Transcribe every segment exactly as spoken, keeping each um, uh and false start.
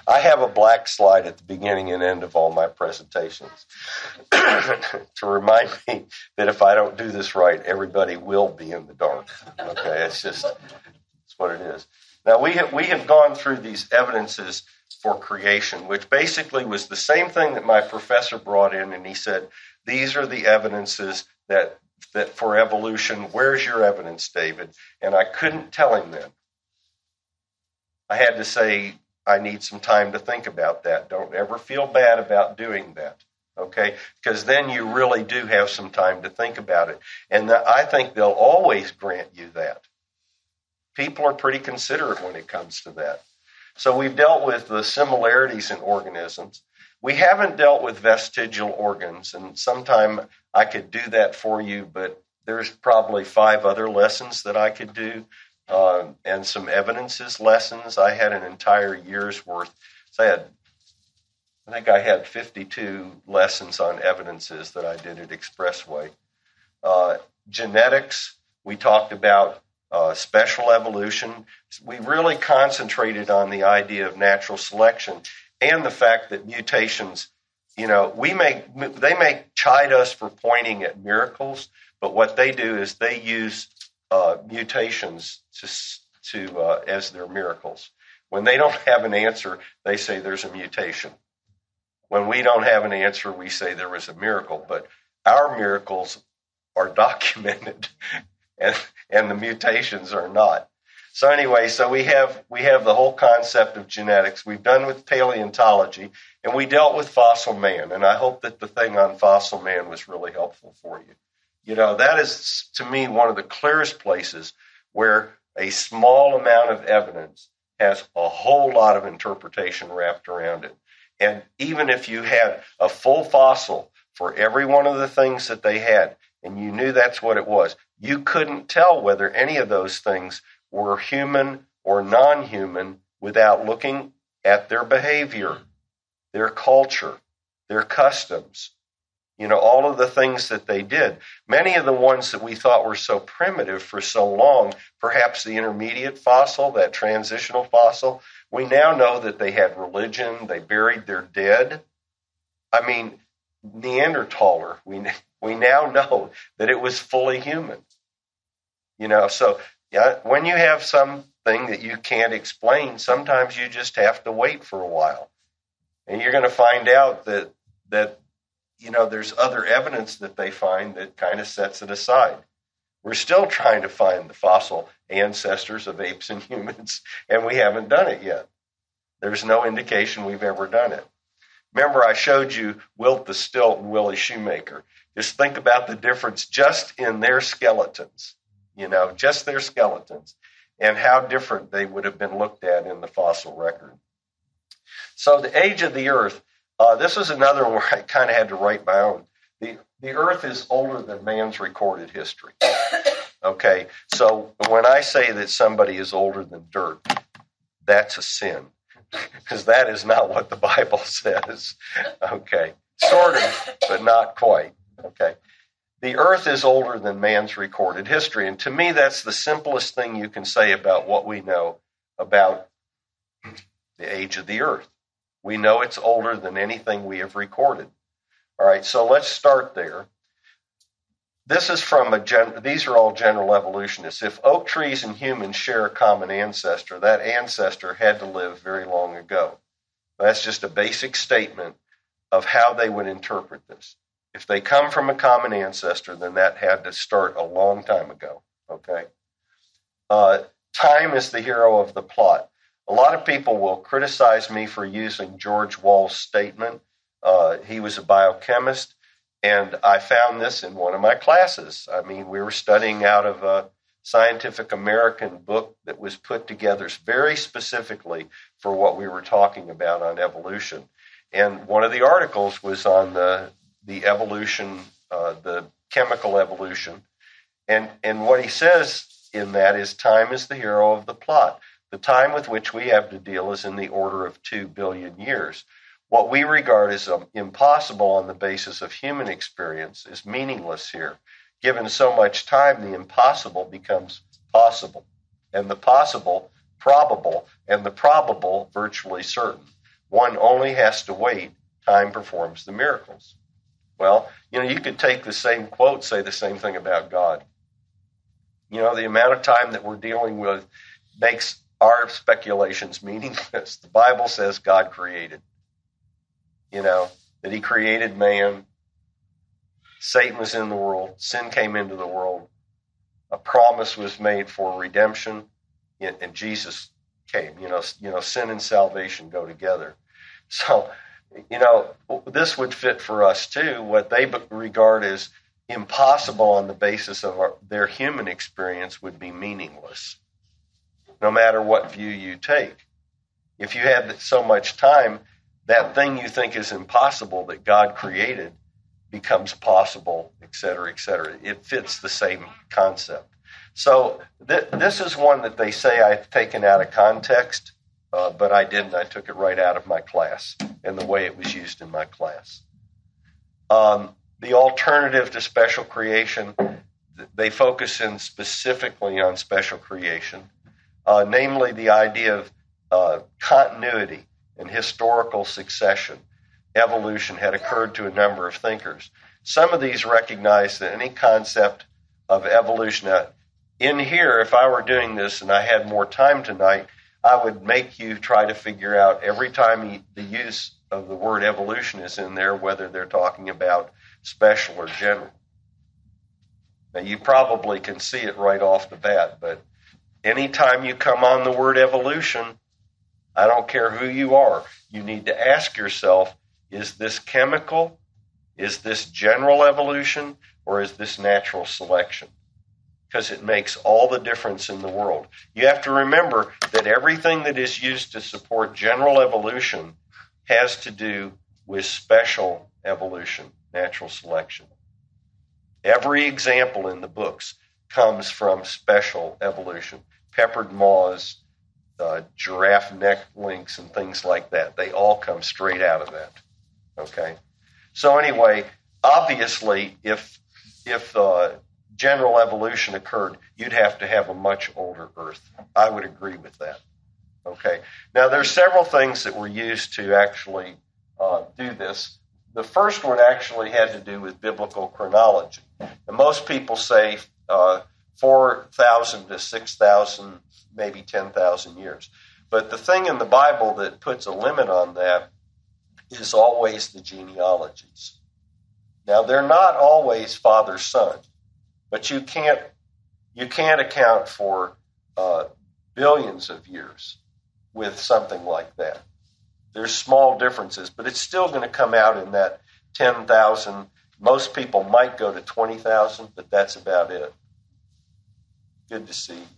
I have a black slide at the beginning and end of all my presentations to remind me that if I don't do this right, everybody will be in the dark. Okay, it's just it's what it is. Now, we have, we have gone through these evidences for creation, which basically was the same thing that my professor brought in, and he said, these are the evidences that that for evolution. Where's your evidence, David? And I couldn't tell him then. I had to say, I need some time to think about that. Don't ever feel bad about doing that, okay? Because then you really do have some time to think about it. And I think they'll always grant you that. People are pretty considerate when it comes to that. So we've dealt with the similarities in organisms. We haven't dealt with vestigial organs, and sometime I could do that for you, but there's probably five other lessons that I could do, uh, and some evidences lessons. I had an entire year's worth. So I had, I think I had fifty-two lessons on evidences that I did at Expressway. Uh, genetics, we talked about uh, special evolution. We really concentrated on the idea of natural selection and the fact that mutations, you know, we may, they may chide us for pointing at miracles, but what they do is they use uh, mutations to, to uh, as their miracles. When they don't have an answer, they say there's a mutation. When we don't have an answer, we say there was a miracle. But our miracles are documented, and, and the mutations are not. So anyway, so we have we have the whole concept of genetics. We've done with paleontology, and we dealt with fossil man. And I hope that the thing on fossil man was really helpful for you. You know, that is, to me, one of the clearest places where a small amount of evidence has a whole lot of interpretation wrapped around it. And even if you had a full fossil for every one of the things that they had, and you knew that's what it was, you couldn't tell whether any of those things were human or non-human without looking at their behavior, their culture, their customs, you know, all of the things that they did. Many of the ones that we thought were so primitive for so long, perhaps the intermediate fossil, that transitional fossil, we now know that they had religion, they buried their dead. I mean, Neanderthaler, we, we now know that it was fully human. You know, so yeah, when you have something that you can't explain, sometimes you just have to wait for a while. And you're going to find out that, that, you know, there's other evidence that they find that kind of sets it aside. We're still trying to find the fossil ancestors of apes and humans, and we haven't done it yet. There's no indication we've ever done it. Remember, I showed you Wilt the Stilt and Willie Shoemaker. Just think about the difference just in their skeletons. You know, just their skeletons, and how different they would have been looked at in the fossil record. So the age of the Earth, uh, this is another one where I kind of had to write my own. The, the Earth is older than man's recorded history. Okay, so when I say that somebody is older than dirt, that's a sin, because that is not what the Bible says. Okay, sort of, but not quite. Okay. The Earth is older than man's recorded history. And to me, that's the simplest thing you can say about what we know about the age of the Earth. We know it's older than anything we have recorded. All right, so let's start there. This is from a gen- these are all general evolutionists. If oak trees and humans share a common ancestor, that ancestor had to live very long ago. That's just a basic statement of how they would interpret this. If they come from a common ancestor, then that had to start a long time ago, okay? Uh, time is the hero of the plot. A lot of people will criticize me for using George Wall's statement. Uh, he was a biochemist, and I found this in one of my classes. I mean, we were studying out of a Scientific American book that was put together very specifically for what we were talking about on evolution. And one of the articles was on the the evolution, uh, the chemical evolution. And, and what he says in that is time is the hero of the plot. The time with which we have to deal is in the order of two billion years. What we regard as um, impossible on the basis of human experience is meaningless here. Given so much time, the impossible becomes possible, and the possible probable, and the probable virtually certain. One only has to wait. Time performs the miracles. Well, you know, you could take the same quote, say the same thing about God. You know, the amount of time that we're dealing with makes our speculations meaningless. The Bible says God created. You know, that he created man. Satan was in the world. Sin came into the world. A promise was made for redemption, and Jesus came. You know, you know, sin and salvation go together. So, you know, this would fit for us too. What they regard as impossible on the basis of our, their human experience would be meaningless, no matter what view you take. If you had so much time, that thing you think is impossible that God created becomes possible, et cetera, et cetera. It fits the same concept. So th- this is one that they say I've taken out of context, uh, but I didn't. I took it right out of my class and the way it was used in my class. Um, the alternative to special creation, they focus in specifically on special creation, uh, namely the idea of uh, continuity and historical succession. Evolution had occurred to a number of thinkers. Some of these recognize that any concept of evolution, now, in here, if I were doing this and I had more time tonight, I would make you try to figure out every time the use of the word evolution is in there, whether they're talking about special or general. Now, you probably can see it right off the bat, but anytime you come on the word evolution, I don't care who you are, you need to ask yourself, is this chemical? Is this general evolution? Or is this natural selection? Because it makes all the difference in the world. You have to remember that everything that is used to support general evolution has to do with special evolution, natural selection. Every example in the books comes from special evolution. Peppered moths, uh, giraffe neck links, and things like that. They all come straight out of that. Okay? So anyway, obviously, if if uh, general evolution occurred, you'd have to have a much older Earth. I would agree with that. Okay. Now, there's several things that were used to actually uh, do this. The first one actually had to do with biblical chronology. And most people say uh, four thousand to six thousand, maybe ten thousand years. But the thing in the Bible that puts a limit on that is always the genealogies. Now, they're not always father-son, but you can't you can't account for uh, billions of years with something like that. There's small differences, but it's still going to come out in that ten thousand. Most people might go to twenty thousand, but that's about it. Good to see you.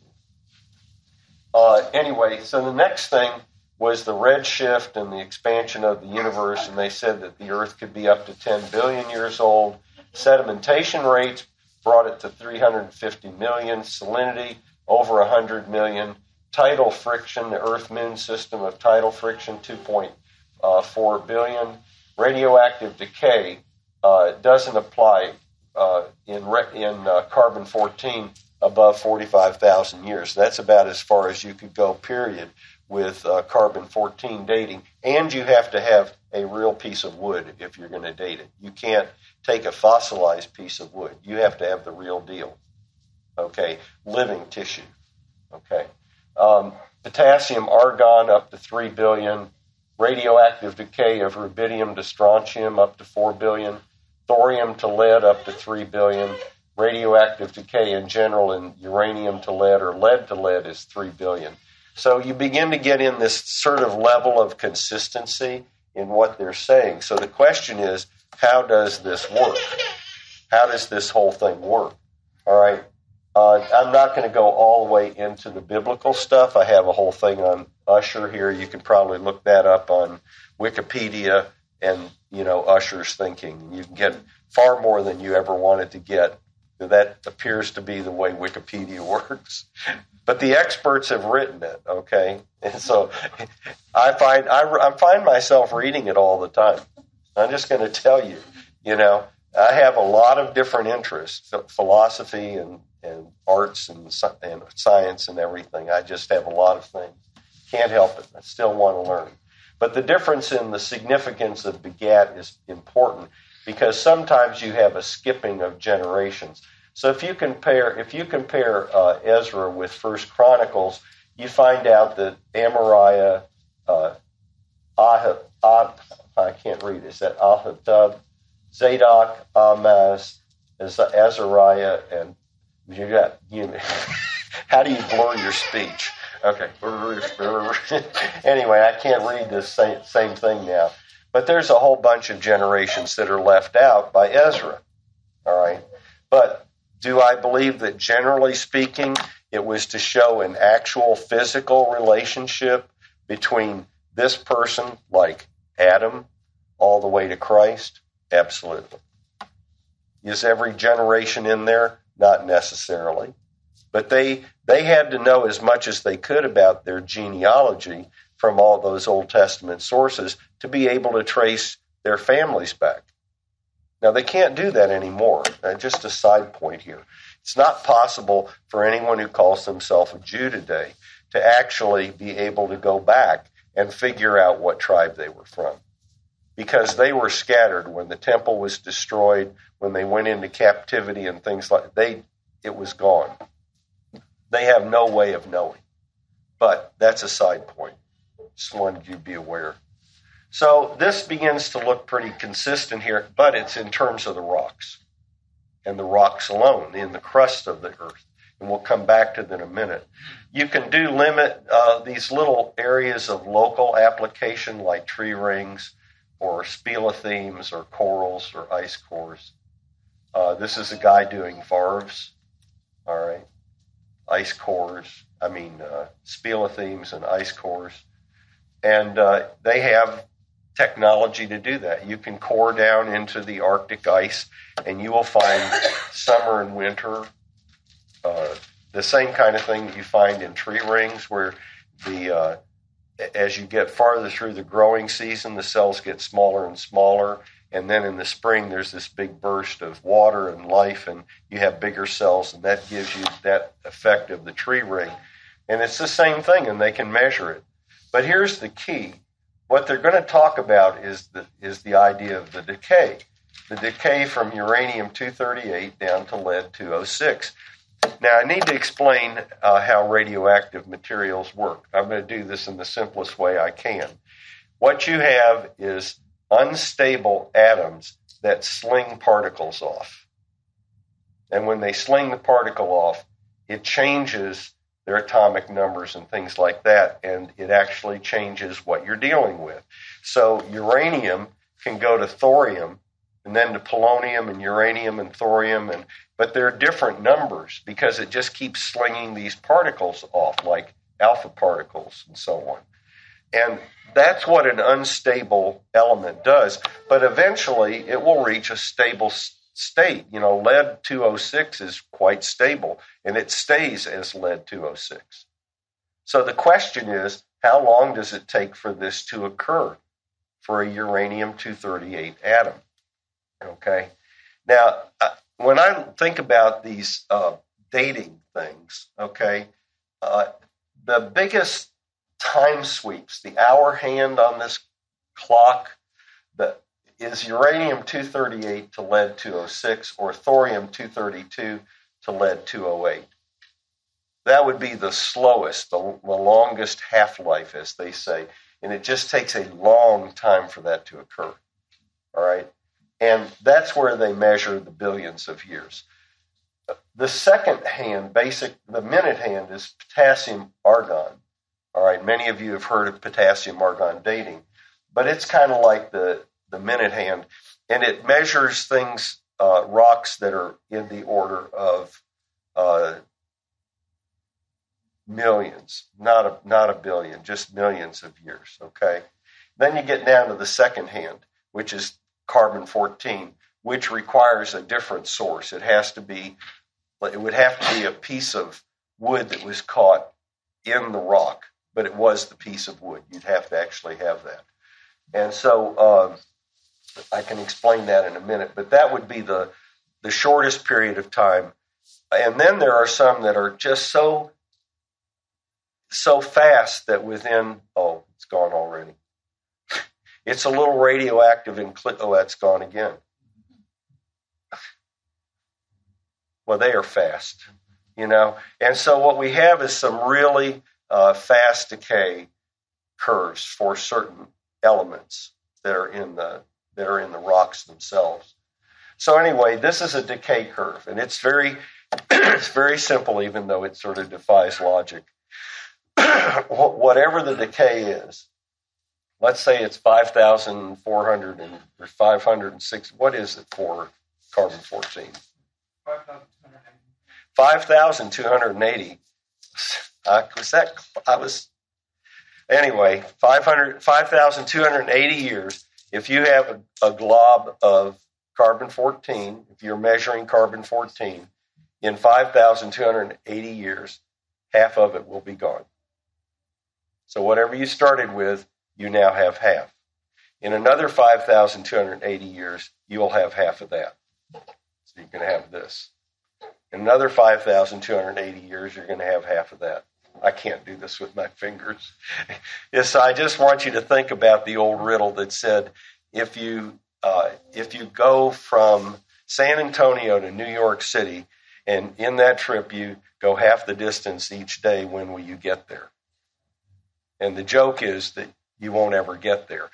Uh, anyway, so the next thing was the redshift and the expansion of the universe, and they said that the Earth could be up to ten billion years old. Sedimentation rates brought it to three hundred fifty million. Salinity, over one hundred million. Tidal friction, the Earth-Moon system of tidal friction, two point four billion. Radioactive decay uh, doesn't apply uh, in, re- in uh, carbon fourteen above forty-five thousand years. That's about as far as you could go, period, with uh, carbon fourteen dating. And you have to have a real piece of wood if you're going to date it. You can't take a fossilized piece of wood. You have to have the real deal. Okay, living tissue. Okay. Um, potassium, argon up to three billion. Radioactive decay of rubidium to strontium up to four billion. Thorium to lead up to three billion. Radioactive decay in general in uranium to lead or lead to lead is three billion. So you begin to get in this sort of level of consistency in what they're saying. So the question is, how does this work? How does this whole thing work? All right. Uh, I'm not going to go all the way into the biblical stuff. I have a whole thing on Ussher here. You can probably look that up on Wikipedia and, you know, Ussher's thinking. You can get far more than you ever wanted to get. That appears to be the way Wikipedia works. But the experts have written it, okay? And so I find I, I find myself reading it all the time. I'm just going to tell you, you know, I have a lot of different interests, philosophy and, and arts and, and science and everything. I just have a lot of things. Can't help it. I still want to learn. But the difference in the significance of begat is important because sometimes you have a skipping of generations. So if you compare if you compare uh, Ezra with First Chronicles, you find out that Amariah, uh, Ah, ah, I can't read. Is that Ahitub, Zadok, Amaz, Azariah, and you got you. How do you blur your speech? Okay. Anyway, I can't read the same, same thing now. But there's a whole bunch of generations that are left out by Ezra. All right. But do I believe that generally speaking, it was to show an actual physical relationship between this person, like Adam, all the way to Christ? Absolutely. Is every generation in there? Not necessarily. But they they had to know as much as they could about their genealogy from all those Old Testament sources to be able to trace their families back. Now, they can't do that anymore. Uh, just a side point here. It's not possible for anyone who calls themselves a Jew today to actually be able to go back and figure out what tribe they were from. Because they were scattered when the temple was destroyed, when they went into captivity and things like that. They, it was gone. They have no way of knowing. But that's a side point. Just wanted you to be aware. So this begins to look pretty consistent here, but it's in terms of the rocks. And the rocks alone, in the crust of the earth. And we'll come back to that in a minute. You can do limit uh, these little areas of local application like tree rings or speleothems or corals or ice cores. Uh, this is a guy doing varves, all right? Ice cores, I mean uh, speleothems and ice cores. And uh, they have technology to do that. You can core down into the Arctic ice and you will find summer and winter uh, the same kind of thing that you find in tree rings where the uh, as you get farther through the growing season, the cells get smaller and smaller. And then in the spring, there's this big burst of water and life, and you have bigger cells, and that gives you that effect of the tree ring. And it's the same thing, and they can measure it. But here's the key. What they're going to talk about is the, is the idea of the decay. The decay from uranium two thirty-eight down to lead two oh six. Now, I need to explain uh, how radioactive materials work. I'm going to do this in the simplest way I can. What you have is unstable atoms that sling particles off. And when they sling the particle off, it changes their atomic numbers and things like that, and it actually changes what you're dealing with. So uranium can go to thorium, and then to polonium and uranium and thorium, and but they're different numbers because it just keeps slinging these particles off, like alpha particles and so on. And that's what an unstable element does. But eventually, it will reach a stable state. You know, lead two oh six is quite stable, and it stays as lead two oh six. So the question is, how long does it take for this to occur for a uranium two thirty-eight atom? Okay. Now, uh, when I think about these uh, dating things, okay, uh, the biggest time sweeps, the hour hand on this clock, the, is uranium two thirty-eight to lead two oh six or thorium two thirty-two to lead two oh eight. That would be the slowest, the, the longest half-life, as they say, and it just takes a long time for that to occur, all right? And that's where they measure the billions of years. The second hand, basic, the minute hand is potassium argon. All right, many of you have heard of potassium argon dating, but it's kind of like the, the minute hand, and it measures things, uh, rocks that are in the order of uh, millions, not a, not a billion, just millions of years, okay? Then you get down to the second hand, which is carbon fourteen, which requires a different source. It has to be, it would have to be a piece of wood that was caught in the rock, but it was the piece of wood. You'd have to actually have that. And so uh, I can explain that in a minute, but that would be the, the shortest period of time. And then there are some that are just so, so fast that within, oh, it's gone already. It's a little radioactive and cl- oh, that's gone again. Well, they are fast, you know. And so what we have is some really uh, fast decay curves for certain elements that are in the that are in the rocks themselves. So anyway, this is a decay curve, and it's very it's very simple, even though it sort of defies logic. Whatever the decay is, let's say it's five thousand four hundred and or five hundred six. What is it for carbon fourteen? five thousand two hundred eighty. Uh, was that? I was. Anyway, five thousand two hundred eighty years. If you have a, a glob of carbon fourteen, if you're measuring carbon fourteen, in five thousand two hundred eighty years, half of it will be gone. So whatever you started with, you now have half. In another five thousand two hundred eighty years, you will have half of that. So you can have this. In another five thousand two hundred eighty years, you're going to have half of that. I can't do this with my fingers. Yes, I just want you to think about the old riddle that said, if you uh, if you go from San Antonio to New York City, and in that trip you go half the distance each day, when will you get there? And the joke is that you won't ever get there.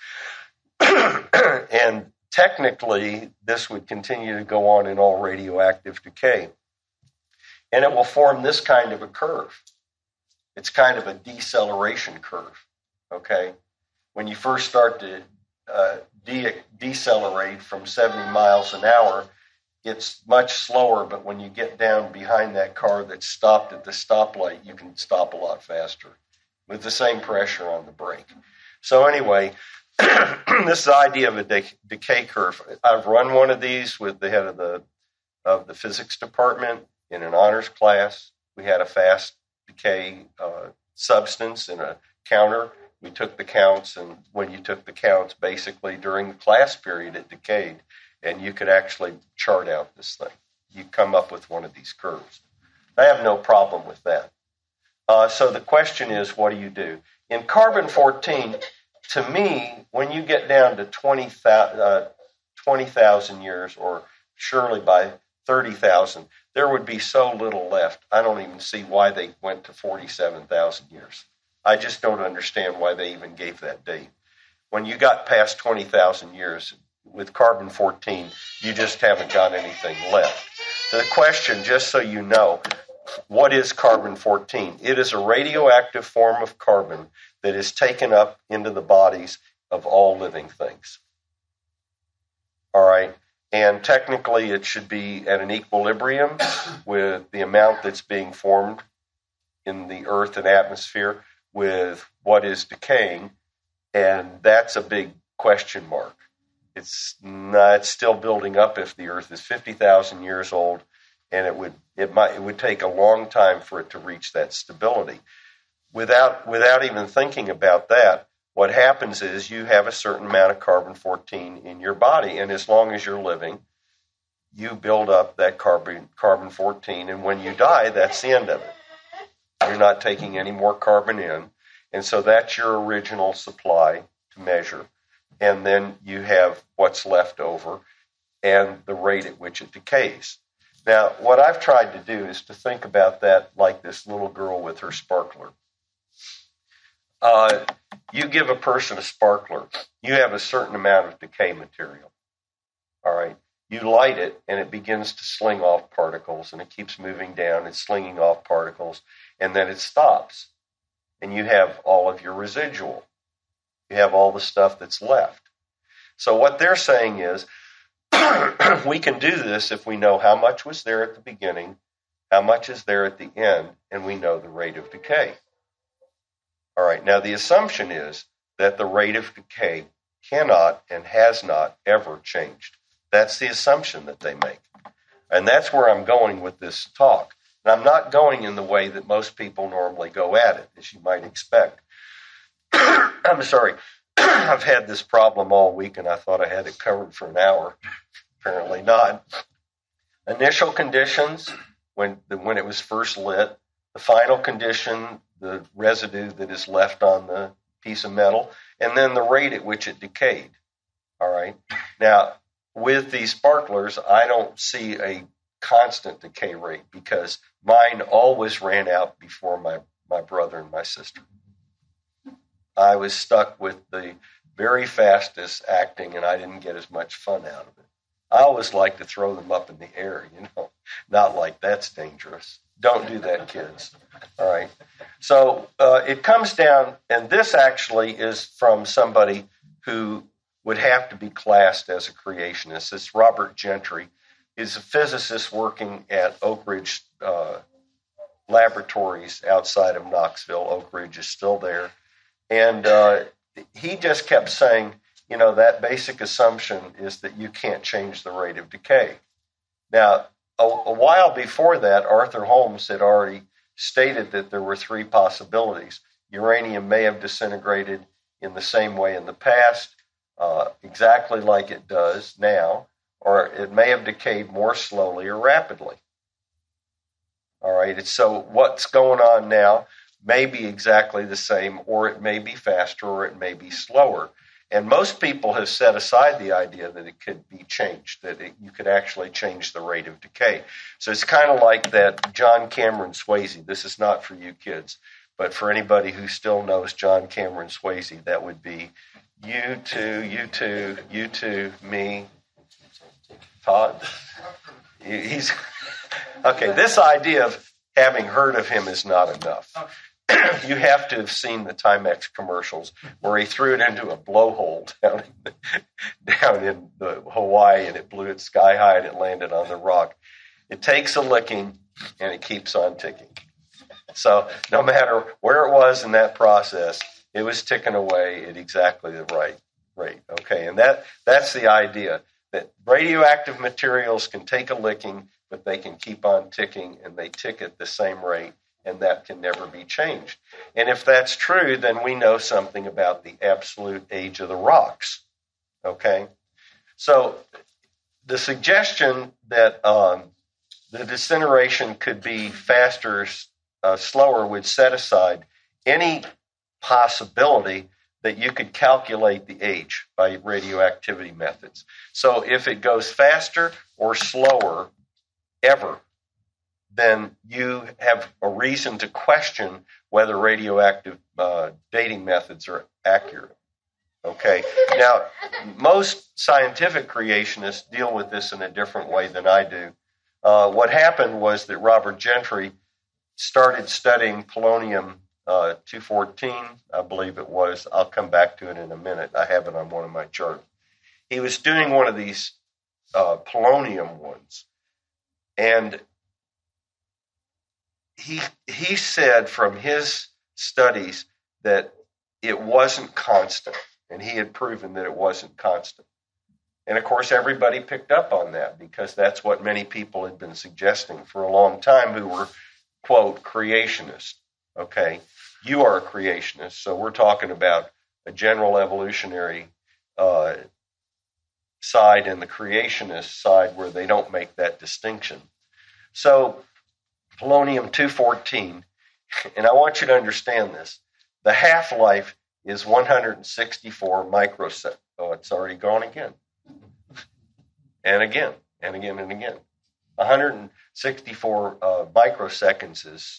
And technically, this would continue to go on in all radioactive decay. And it will form this kind of a curve. It's kind of a deceleration curve, okay? When you first start to uh, de- decelerate from seventy miles an hour, it's much slower, but when you get down behind that car that's stopped at the stoplight, you can stop a lot faster with the same pressure on the brake. So anyway, this idea of a de- decay curve, I've run one of these with the head of the of the physics department in an honors class. We had a fast decay uh, substance in a counter. We took the counts, and when you took the counts, basically during the class period, it decayed, and you could actually chart out this thing. You come up with one of these curves. I have no problem with that. Uh, so the question is, what do you do? In carbon fourteen, to me, when you get down to twenty thousand years, or surely by thirty thousand, there would be so little left. I don't even see why they went to forty-seven thousand years. I just don't understand why they even gave that date. When you got past twenty thousand years with carbon fourteen, you just haven't got anything left. The question, just so you know, what is carbon fourteen? It is a radioactive form of carbon that is taken up into the bodies of all living things. All right? And technically, it should be at an equilibrium with the amount that's being formed in the earth and atmosphere with what is decaying, and that's a big question mark. It's not, it's still building up if the earth is fifty thousand years old, and it would it might it would take a long time for it to reach that stability. Without without even thinking about that, what happens is you have a certain amount of carbon fourteen in your body, and as long as you're living, you build up that carbon carbon fourteen, and when you die, that's the end of it. You're not taking any more carbon in, and so that's your original supply to measure, and then you have what's left over and the rate at which it decays. Now, what I've tried to do is to think about that like this little girl with her sparkler. Uh, you give a person a sparkler, you have a certain amount of decay material. All right. You light it, and it begins to sling off particles, and it keeps moving down and slinging off particles, and then it stops. And you have all of your residual. You have all the stuff that's left. So what they're saying is, we can do this if we know how much was there at the beginning, how much is there at the end, and we know the rate of decay. All right, now the assumption is that the rate of decay cannot and has not ever changed. That's the assumption that they make. And that's where I'm going with this talk. And I'm not going in the way that most people normally go at it, as you might expect. I'm sorry. I've had this problem all week, and I thought I had it covered for an hour. Apparently not. Initial conditions, when, when it was first lit. The final condition, the residue that is left on the piece of metal, and then the rate at which it decayed. All right. Now, with these sparklers, I don't see a constant decay rate because mine always ran out before my, my brother and my sister. I was stuck with the very fastest acting, and I didn't get as much fun out of it. I always like to throw them up in the air, you know, not like that's dangerous. Don't do that, kids. All right. So uh, it comes down, and this actually is from somebody who would have to be classed as a creationist. It's Robert Gentry. He's a physicist working at Oak Ridge uh, Laboratories outside of Knoxville. Oak Ridge is still there. And uh, he just kept saying, you know, that basic assumption is that you can't change the rate of decay. Now, a, a while before that, Arthur Holmes had already stated that there were three possibilities. Uranium may have disintegrated in the same way in the past, uh, exactly like it does now, or it may have decayed more slowly or rapidly. All right, it's, so what's going on now may be exactly the same, or it may be faster, or it may be slower. And most people have set aside the idea that it could be changed, that it, you could actually change the rate of decay. So it's kind of like that John Cameron Swayze. This is not for you kids, but for anybody who still knows John Cameron Swayze, that would be you too, you too, you too, me, Todd. He's okay. This idea of having heard of him is not enough. You have to have seen the Timex commercials where he threw it into a blowhole down in, down in the Hawaii, and it blew it sky high and it landed on the rock. It takes a licking and it keeps on ticking. So no matter where it was in that process, it was ticking away at exactly the right rate. Okay, and that that's the idea, that radioactive materials can take a licking, but they can keep on ticking, and they tick at the same rate, and that can never be changed. And if that's true, then we know something about the absolute age of the rocks. Okay? So the suggestion that um, the disintegration could be faster, uh, slower, would set aside any possibility that you could calculate the age by radioactivity methods. So if it goes faster or slower ever, then you have a reason to question whether radioactive uh, dating methods are accurate. Okay. Now, most scientific creationists deal with this in a different way than I do. Uh, what happened was that Robert Gentry started studying polonium uh, two fourteen, I believe it was. I'll come back to it in a minute. I have it on one of my charts. He was doing one of these uh, polonium ones, and He he said from his studies that it wasn't constant, and he had proven that it wasn't constant. And of course, everybody picked up on that because that's what many people had been suggesting for a long time who were, quote, creationists. Okay, you are a creationist, so we're talking about a general evolutionary uh, side and the creationist side where they don't make that distinction. So polonium two fourteen, and I want you to understand this, the half-life is one hundred sixty-four microseconds. Oh, it's already gone again. And again, and again, and again. one hundred sixty-four uh, microseconds is,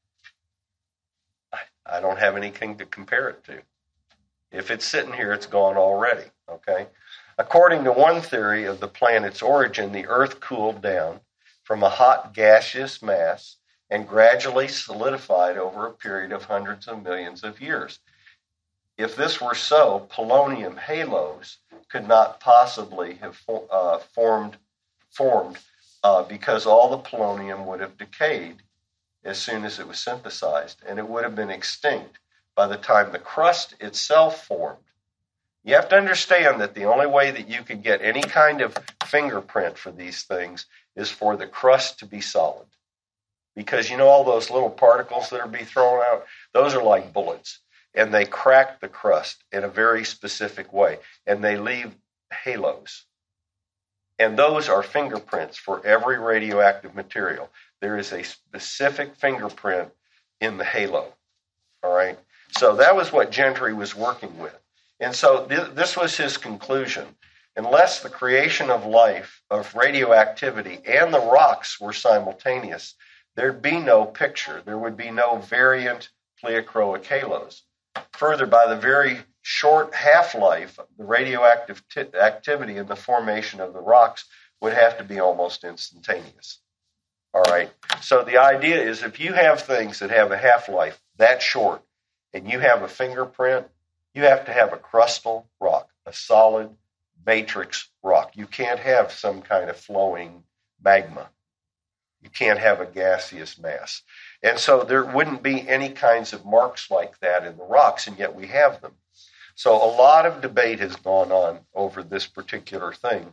I, I don't have anything to compare it to. If it's sitting here, it's gone already, okay? According to one theory of the planet's origin, the Earth cooled down from a hot gaseous mass and gradually solidified over a period of hundreds of millions of years. If this were so, polonium halos could not possibly have uh, formed formed uh, because all the polonium would have decayed as soon as it was synthesized, and it would have been extinct by the time the crust itself formed. You have to understand that the only way that you could get any kind of fingerprint for these things is for the crust to be solid. Because you know all those little particles that are being thrown out? Those are like bullets. And they crack the crust in a very specific way. And they leave halos. And those are fingerprints for every radioactive material. There is a specific fingerprint in the halo. All right? So that was what Gentry was working with. And so th- this was his conclusion. Unless the creation of life, of radioactivity, and the rocks were simultaneous, there'd be no picture. There would be no variant pleochroic halos. Further, by the very short half-life, the radioactive t- activity in the formation of the rocks would have to be almost instantaneous. All right. So the idea is if you have things that have a half-life that short and you have a fingerprint, you have to have a crustal rock, a solid matrix rock. You can't have some kind of flowing magma. You can't have a gaseous mass. And so there wouldn't be any kinds of marks like that in the rocks, and yet we have them. So a lot of debate has gone on over this particular thing.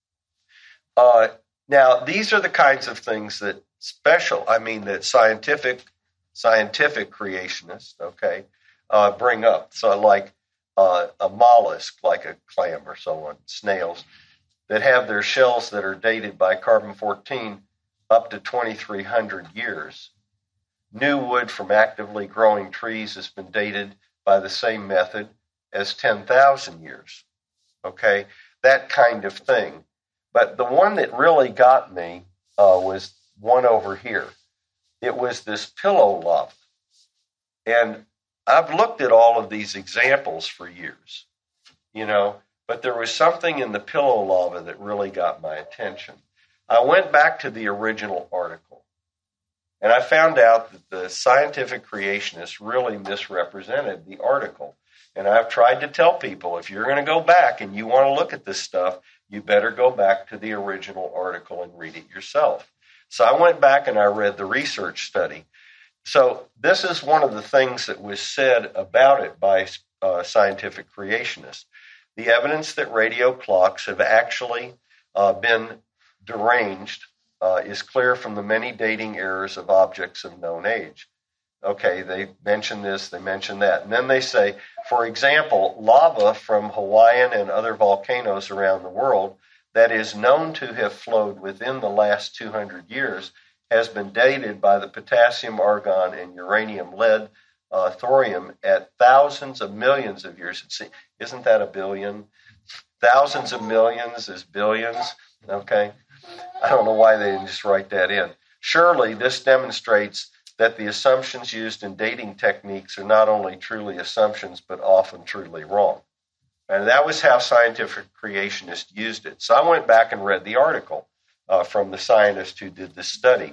Uh, now, these are the kinds of things that special, I mean, that scientific scientific creationists, okay, uh, bring up. So like uh, a mollusk, like a clam or so on, snails, that have their shells that are dated by carbon fourteen up to twenty-three hundred years. New wood from actively growing trees has been dated by the same method as ten thousand years. Okay, that kind of thing. But the one that really got me uh, was one over here. It was this pillow lava. And I've looked at all of these examples for years, you know, but there was something in the pillow lava that really got my attention. I went back to the original article, and I found out that the scientific creationists really misrepresented the article. And I've tried to tell people, if you're going to go back and you want to look at this stuff, you better go back to the original article and read it yourself. So I went back and I read the research study. So this is one of the things that was said about it by uh, scientific creationists. The evidence that radio clocks have actually uh, been deranged uh, is clear from the many dating errors of objects of known age. Okay, they mention this, they mention that. And then they say, for example, lava from Hawaiian and other volcanoes around the world that is known to have flowed within the last two hundred years has been dated by the potassium, argon, and uranium, lead, uh, thorium at thousands of millions of years. See, isn't that a billion? Thousands of millions is billions, okay? I don't know why they didn't just write that in. Surely this demonstrates that the assumptions used in dating techniques are not only truly assumptions, but often truly wrong. And that was how scientific creationists used it. So I went back and read the article uh, from the scientist who did this study.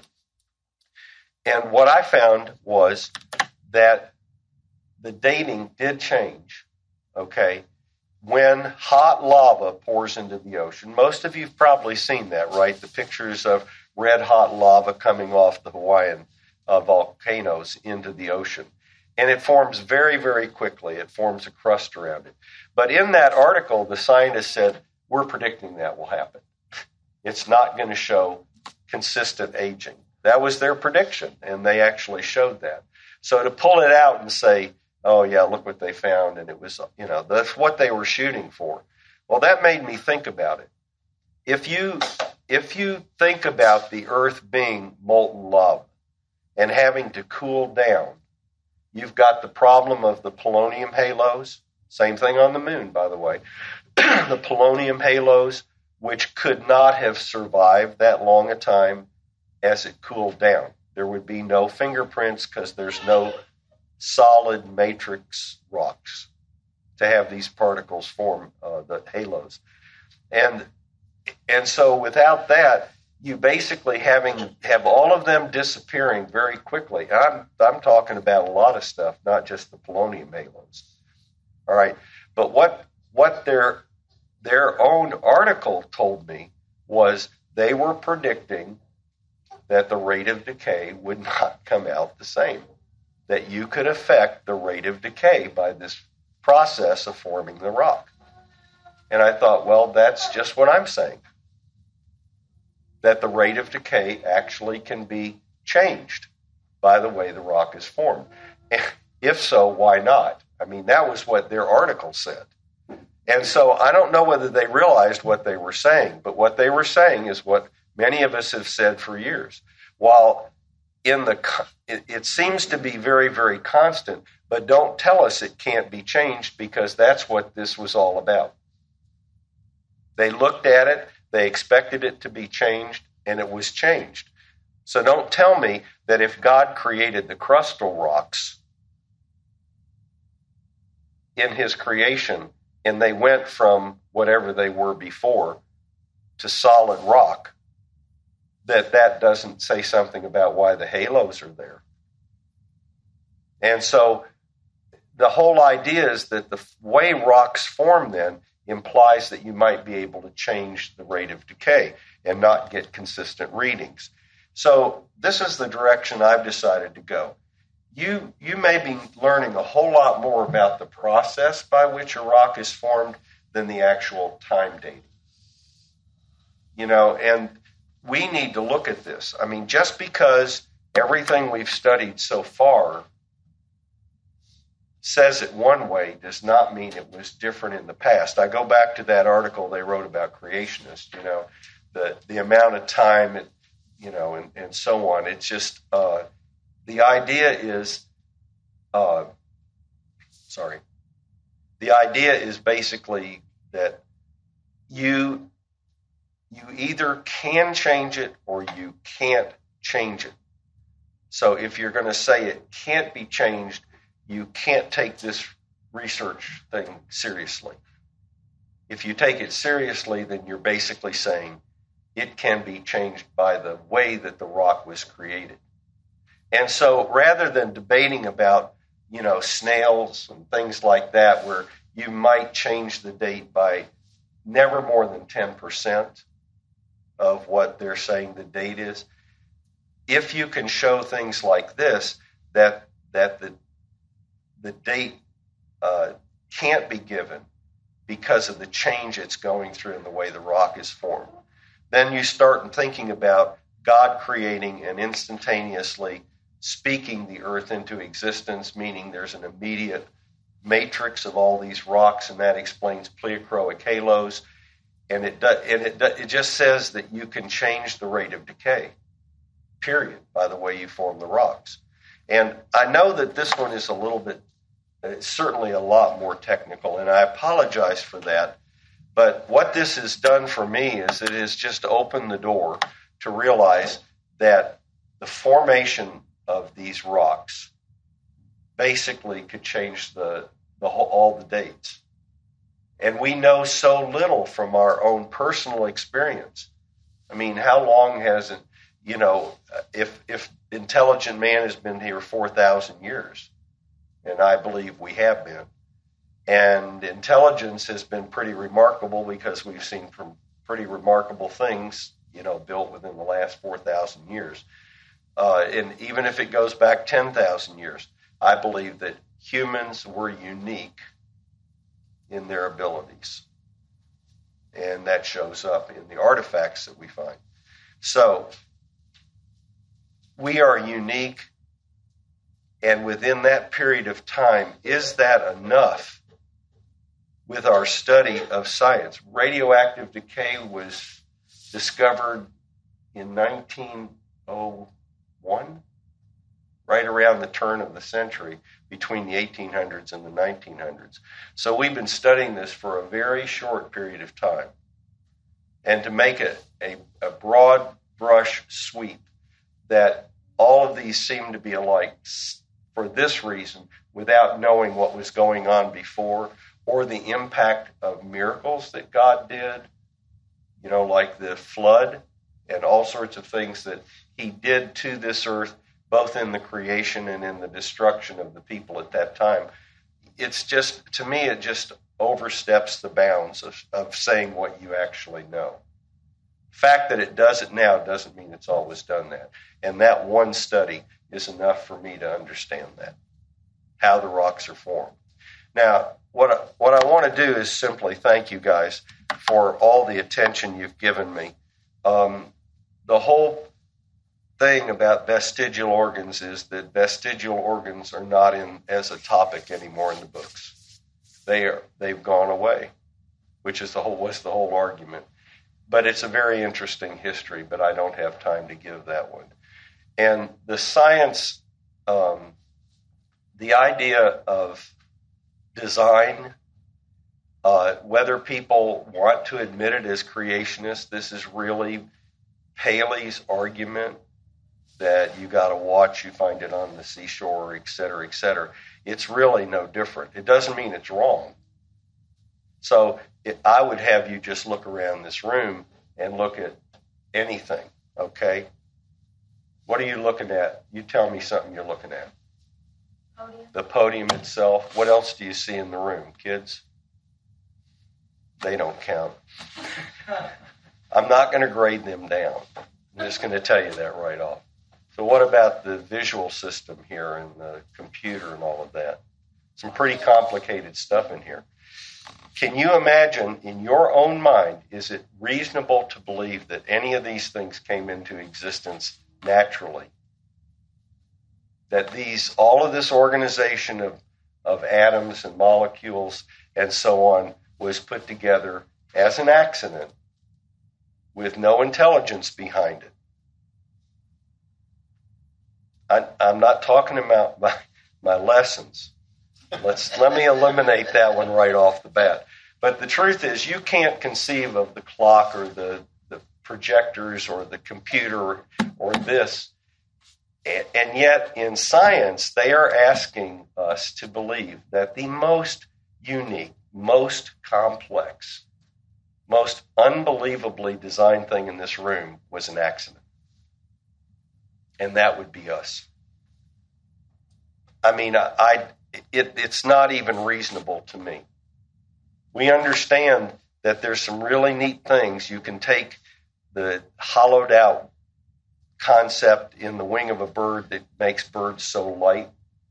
And what I found was that the dating did change, okay, when hot lava pours into the ocean. Most of you have probably seen that, right? The pictures of red hot lava coming off the Hawaiian uh, volcanoes into the ocean. And it forms very, very quickly. It forms a crust around it. But in that article, the scientists said, we're predicting that will happen. It's not going to show consistent aging. That was their prediction, and they actually showed that. So to pull it out and say, oh, yeah, look what they found, and it was, you know, that's what they were shooting for. Well, that made me think about it. If you, if you think about the Earth being molten lava and having to cool down, you've got the problem of the polonium halos. Same thing on the moon, by the way. The polonium halos, which could not have survived that long a time as it cooled down. There would be no fingerprints because there's no solid matrix rocks to have these particles form, uh, the halos. And and so without that, you basically having have all of them disappearing very quickly. I'm I'm talking about a lot of stuff, not just the polonium halos. All right, but what what their their own article told me was they were predicting that the rate of decay would not come out the same, that you could affect the rate of decay by this process of forming the rock. And I thought, well, that's just what I'm saying, that the rate of decay actually can be changed by the way the rock is formed. If so, why not? I mean, that was what their article said. And so I don't know whether they realized what they were saying, but what they were saying is what many of us have said for years. While in the it, it seems to be very, very constant, but don't tell us it can't be changed, because that's what this was all about. They looked at it, they expected it to be changed, and it was changed. So don't tell me that if God created the crustal rocks in his creation, and they went from whatever they were before to solid rock, that that doesn't say something about why the halos are there. And so the whole idea is that the way rocks form then implies that you might be able to change the rate of decay and not get consistent readings. So this is the direction I've decided to go. You, you may be learning a whole lot more about the process by which a rock is formed than the actual time dating. You know, and we need to look at this. I mean, just because everything we've studied so far says it one way does not mean it was different in the past. I go back to that article they wrote about creationists, you know, the, the amount of time, it, you know, and, and so on. It's just, uh, the idea is, uh, sorry, the idea is basically that you you either can change it or you can't change it. So if you're going to say it can't be changed, you can't take this research thing seriously. If you take it seriously, then you're basically saying it can be changed by the way that the rock was created. And so rather than debating about, you know, snails and things like that, where you might change the date by never more than ten percent of what they're saying the date is, if you can show things like this, that that the the date uh, can't be given because of the change it's going through in the way the rock is formed, then you start thinking about God creating and instantaneously speaking the earth into existence, meaning there's an immediate matrix of all these rocks, and that explains pleochroic halos. And it do, and it do, it just says that you can change the rate of decay, period, by the way you form the rocks. And I know that this one is a little bit, it's certainly a lot more technical, and I apologize for that. But what this has done for me is it has just opened the door to realize that the formation of these rocks basically could change the, the whole, all the dates. And we know so little from our own personal experience. I mean, how long has it, you know, if if intelligent man has been here four thousand years, and I believe we have been, and intelligence has been pretty remarkable because we've seen from pretty remarkable things, you know, built within the last four thousand years. Uh, and even if it goes back ten thousand years, I believe that humans were unique in their abilities. And that shows up in the artifacts that we find. So, we are unique, and within that period of time, is that enough with our study of science? Radioactive decay was discovered in nineteen oh one, right around the turn of the century, between the eighteen hundreds and the nineteen hundreds. So we've been studying this for a very short period of time. And to make it a, a broad brush sweep that all of these seem to be alike for this reason, without knowing what was going on before, or the impact of miracles that God did, you know, like the flood and all sorts of things that he did to this earth, both in the creation and in the destruction of the people at that time. It's just, to me, it just oversteps the bounds of, of saying what you actually know. The fact that it does it now doesn't mean it's always done that. And that one study is enough for me to understand that, how the rocks are formed. Now, what I, what I want to do is simply thank you guys for all the attention you've given me. Um, the whole thing about vestigial organs is that vestigial organs are not in as a topic anymore in the books. They are, they've gone away, which is the whole was the whole argument. But it's a very interesting history, but I don't have time to give that one. And the science, um, the idea of design, uh, whether people want to admit it as creationists, this is really Paley's argument that you got to watch, you find it on the seashore, et cetera, et cetera. It's really no different. It doesn't mean it's wrong. So it, I would have you just look around this room and look at anything, okay? What are you looking at? You tell me something you're looking at. Podium. The podium itself. What else do you see in the room, kids? They don't count. I'm not going to grade them down. I'm just going to tell you that right off. So what about the visual system here and the computer and all of that? Some pretty complicated stuff in here. Can you imagine in your own mind, is it reasonable to believe that any of these things came into existence naturally? That these, all of this organization of, of atoms and molecules and so on was put together as an accident with no intelligence behind it? I, I'm not talking about my, my lessons. Let's let me eliminate that one right off the bat. But the truth is, you can't conceive of the clock or the, the projectors or the computer or, or this. And, and yet, in science, they are asking us to believe that the most unique, most complex, most unbelievably designed thing in this room was an accident. And that would be us. I mean, I, I it, it's not even reasonable to me. We understand that there's some really neat things. You can take the hollowed out concept in the wing of a bird that makes birds so light,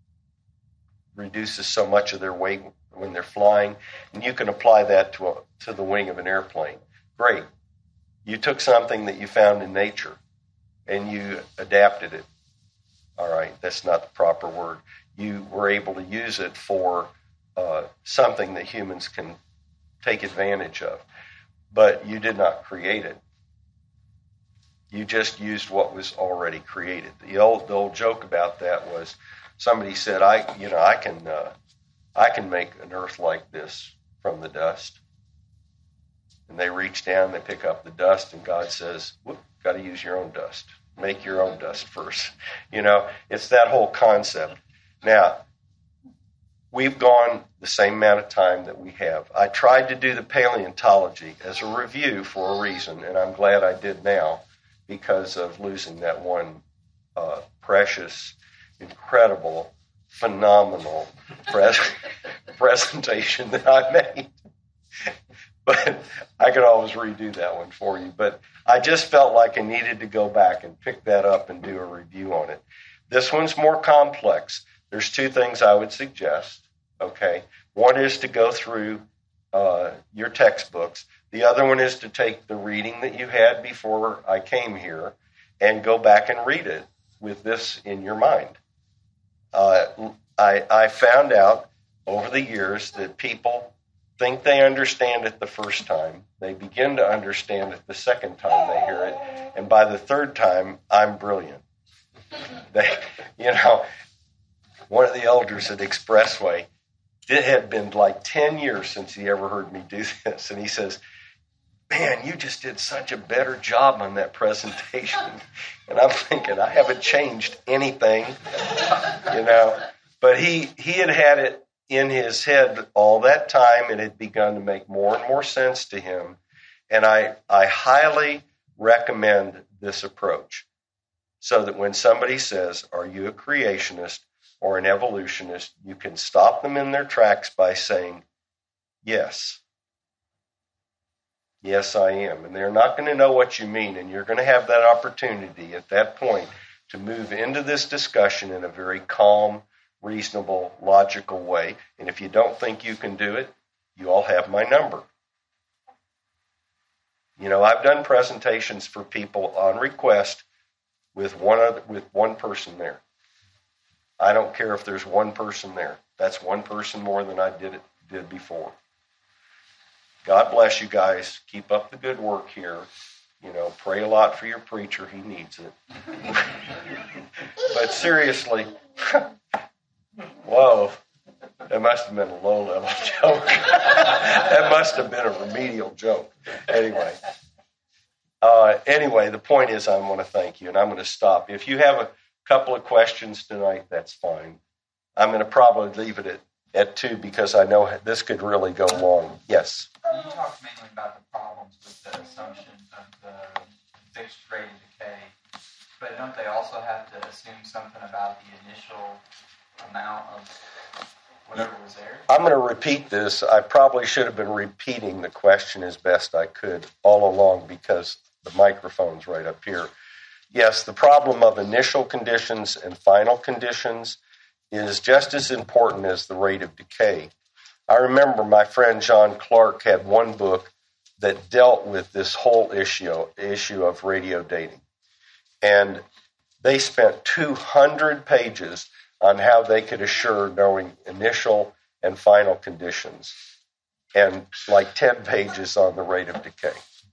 reduces so much of their weight when they're flying, and you can apply that to a, to the wing of an airplane. Great. You took something that you found in nature and you adapted it. All right, that's not the proper word. You were able to use it for uh, something that humans can take advantage of. But you did not create it. You just used what was already created. The old the old joke about that was somebody said, "I you know I can uh, I can make an earth like this from the dust." And they reach down, they pick up the dust, and God says, "Whoop, got to use your own dust. Make your own dust first." You know, it's that whole concept. Now, we've gone the same amount of time that we have. I tried to do the paleontology as a review for a reason, and I'm glad I did now because of losing that one uh, precious, incredible, phenomenal pres- presentation that I made. But I could always redo that one for you. But I just felt like I needed to go back and pick that up and do a review on it. This one's more complex. There's two things I would suggest, okay? One is to go through uh, your textbooks. The other one is to take the reading that you had before I came here and go back and read it with this in your mind. Uh, I, I found out over the years that people think they understand it the first time. They begin to understand it the second time they hear it. And by the third time, I'm brilliant. They, you know, one of the elders at Expressway, it had been like ten years since he ever heard me do this. And he says, "Man, you just did such a better job on that presentation." And I'm thinking, I haven't changed anything, you know. But he, he had had it in his head all that time. It had begun to make more and more sense to him. And I, I highly recommend this approach so that when somebody says, "Are you a creationist or an evolutionist?" you can stop them in their tracks by saying, "Yes. Yes, I am." And they're not going to know what you mean. And you're going to have that opportunity at that point to move into this discussion in a very calm, reasonable, logical way. And if you don't think you can do it, you all have my number. You know, I've done presentations for people on request with one other, with one person there. I don't care if there's one person there. That's one person more than I did it did before. God bless you guys. Keep up the good work here. You know, pray a lot for your preacher. He needs it. but seriously, whoa, that must have been a low-level joke. That must have been a remedial joke. Anyway, uh, anyway, the point is I want to thank you, and I'm going to stop. If you have a couple of questions tonight, that's fine. I'm going to probably leave it at, at two because I know this could really go long. Yes? You talked mainly about the problems with the assumption of the fixed rate of decay, but don't they also have to assume something about the initial amount of whatever was there? I'm going to repeat this. I probably should have been repeating the question as best I could all along because the microphone's right up here. Yes, the problem of initial conditions and final conditions is just as important as the rate of decay. I remember my friend John Clark had one book that dealt with this whole issue, issue of radio dating. And they spent two hundred pages on how they could assure knowing initial and final conditions, and like ten pages on the rate of decay.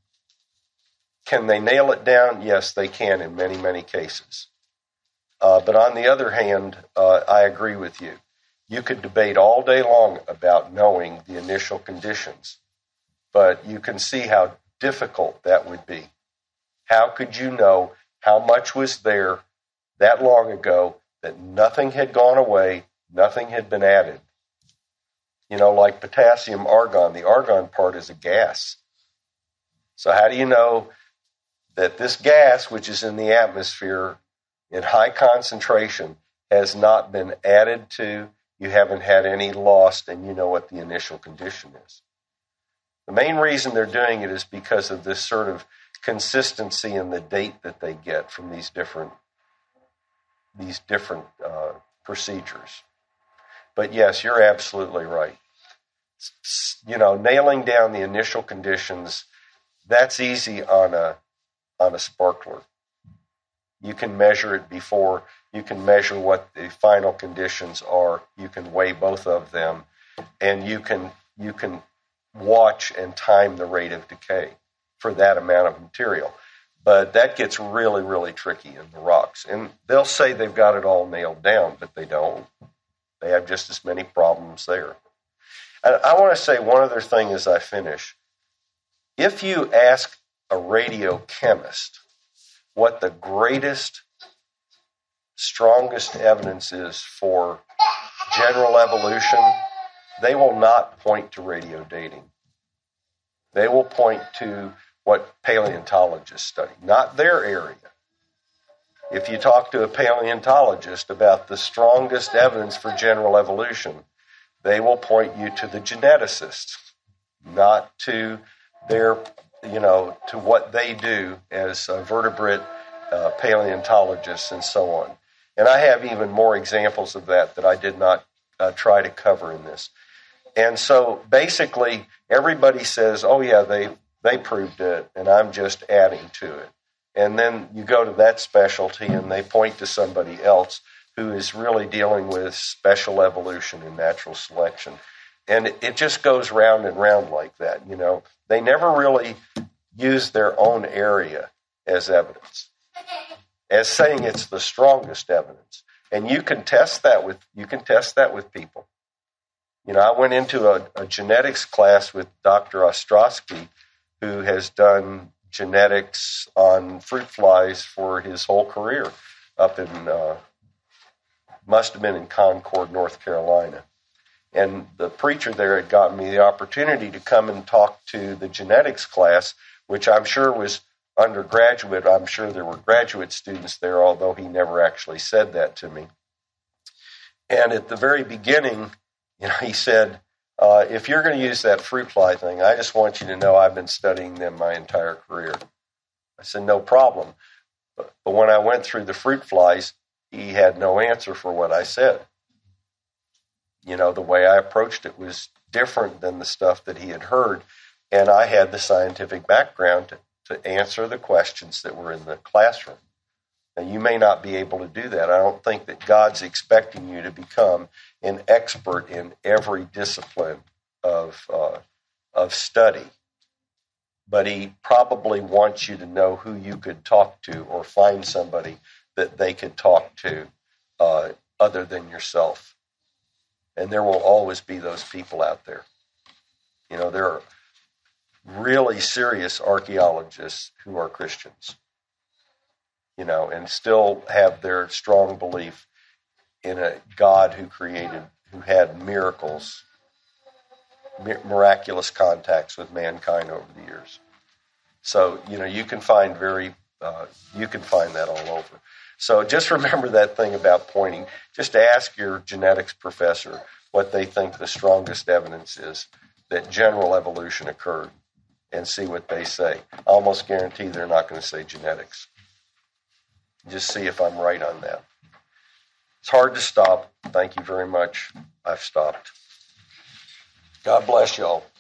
Can they nail it down? Yes, they can in many, many cases. Uh, but on the other hand, uh, I agree with you. You could debate all day long about knowing the initial conditions, but you can see how difficult that would be. How could you know how much was there that long ago that nothing had gone away, nothing had been added? You know, like potassium argon, the argon part is a gas. So how do you know that this gas, which is in the atmosphere in high concentration, has not been added to, you haven't had any lost, and you know what the initial condition is? The main reason they're doing it is because of this sort of consistency in the date that they get from these different these different uh, procedures. But yes, you're absolutely right. You know, nailing down the initial conditions, that's easy on a on a sparkler. You can measure it before, you can measure what the final conditions are, you can weigh both of them, and you can you can watch and time the rate of decay for that amount of material. But that gets really, really tricky in the rocks. And they'll say they've got it all nailed down, but they don't. They have just as many problems there. And I want to say one other thing as I finish. If you ask a radiochemist what the greatest, strongest evidence is for general evolution, they will not point to radio dating. They will point to what paleontologists study, not their area. If you talk to a paleontologist about the strongest evidence for general evolution, they will point you to the geneticists, not to their, you know, to what they do as uh, vertebrate uh, paleontologists and so on. And I have even more examples of that that I did not uh, try to cover in this. And so basically everybody says, oh yeah, they, they proved it, and I'm just adding to it. And then you go to that specialty and they point to somebody else who is really dealing with special evolution and natural selection. And it, it just goes round and round like that, you know. They never really use their own area as evidence, as saying it's the strongest evidence. And you can test that with you can test that with people. You know, I went into a, a genetics class with Doctor Ostrowski, who has done genetics on fruit flies for his whole career up in, uh, must have been in Concord, North Carolina. And the preacher there had gotten me the opportunity to come and talk to the genetics class, which I'm sure was undergraduate. I'm sure there were graduate students there, although he never actually said that to me. And at the very beginning, you know, he said, uh, if you're going to use that fruit fly thing, I just want you to know I've been studying them my entire career. I said, no problem. But, but when I went through the fruit flies, he had no answer for what I said. You know, the way I approached it was different than the stuff that he had heard, and I had the scientific background to, to answer the questions that were in the classroom. Now, you may not be able to do that. I don't think that God's expecting you to become an expert in every discipline of uh, of study, but he probably wants you to know who you could talk to or find somebody that they could talk to uh, other than yourself. And there will always be those people out there. You know, there are really serious archaeologists who are Christians, you know, and still have their strong belief in a God who created, who had miracles, miraculous contacts with mankind over the years. So, you know, you can find very, uh, you can find that all over. So just remember that thing about pointing. Just ask your genetics professor what they think the strongest evidence is that general evolution occurred, and see what they say. I almost guarantee they're not going to say genetics. Just see if I'm right on that. It's hard to stop. Thank you very much. I've stopped. God bless y'all.